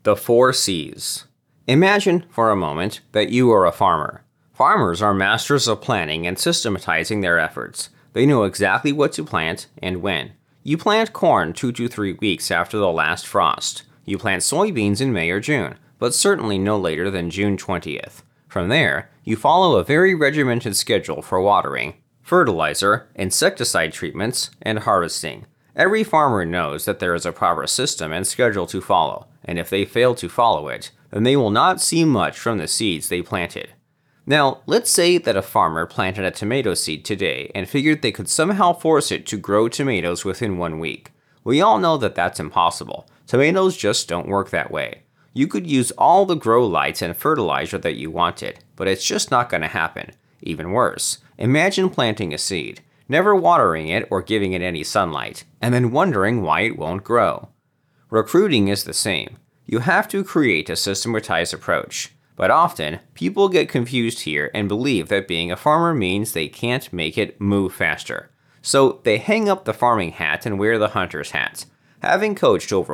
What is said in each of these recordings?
The 4 C's. Imagine for a moment that you are a farmer. Farmers are masters of planning and systematizing their efforts. They know exactly what to plant and when. You plant corn 2 to 3 weeks after the last frost. You plant soybeans in May or June, but certainly no later than June 20th. From there, you follow a very regimented schedule for watering, fertilizer, insecticide treatments, and harvesting. Every farmer knows that there is a proper system and schedule to follow, and if they fail to follow it, then they will not see much from the seeds they planted. Now, let's say that a farmer planted a tomato seed today and figured they could somehow force it to grow tomatoes within 1 week. We all know that that's impossible. Tomatoes just don't work that way. You could use all the grow lights and fertilizer that you wanted, but it's just not going to happen. Even worse, imagine planting a seed, never watering it or giving it any sunlight, and then wondering why it won't grow. Recruiting is the same. You have to create a systematized approach. But often, people get confused here and believe that being a farmer means they can't make it move faster. So they hang up the farming hat and wear the hunter's hat. Having coached over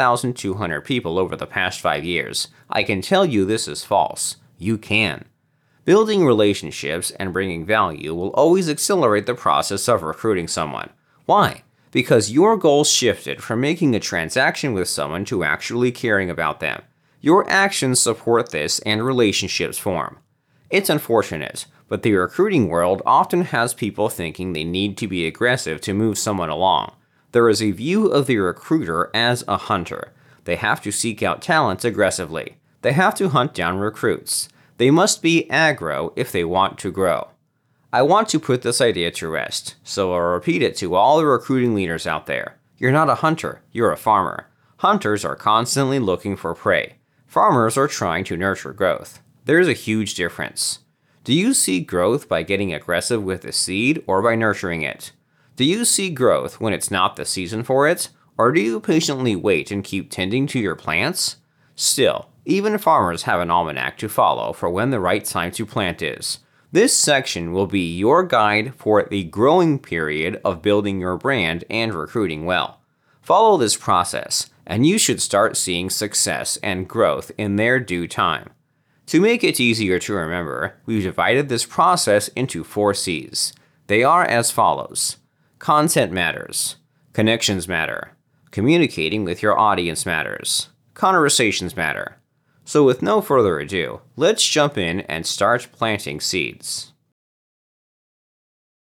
1,200 people over the past 5 years, I can tell you this is false. You can. Building relationships and bringing value will always accelerate the process of recruiting someone. Why? Because your goals shifted from making a transaction with someone to actually caring about them. Your actions support this and relationships form. It's unfortunate, but the recruiting world often has people thinking they need to be aggressive to move someone along. There is a view of the recruiter as a hunter. They have to seek out talent aggressively. They have to hunt down recruits. They must be aggro if they want to grow. I want to put this idea to rest, so I'll repeat it to all the recruiting leaders out there. You're not a hunter, you're a farmer. Hunters are constantly looking for prey. Farmers are trying to nurture growth. There's a huge difference. Do you see growth by getting aggressive with the seed or by nurturing it? Do you see growth when it's not the season for it? Or do you patiently wait and keep tending to your plants? Still, even farmers have an almanac to follow for when the right time to plant is. This section will be your guide for the growing period of building your brand and recruiting well. Follow this process, and you should start seeing success and growth in their due time. To make it easier to remember, we've divided this process into 4 C's. They are as follows. Content matters. Connections matter. Communicating with your audience matters. Conversations matter. So with no further ado, let's jump in and start planting seeds.